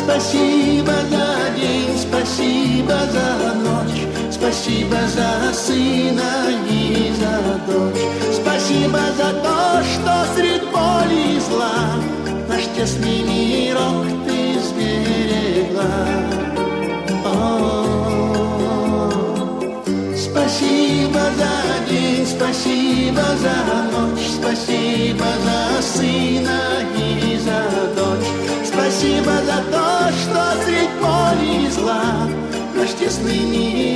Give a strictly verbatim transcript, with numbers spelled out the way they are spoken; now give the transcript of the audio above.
Спасибо за день, спасибо за ночь, спасибо за сына и за дочь. Спасибо за то, что средь боли и зла наш тесный мирок ты сберегла. Спасибо за день, спасибо за ночь, спасибо за сына и за дочь. Спасибо за то, что средь боли и зла наш тесный мир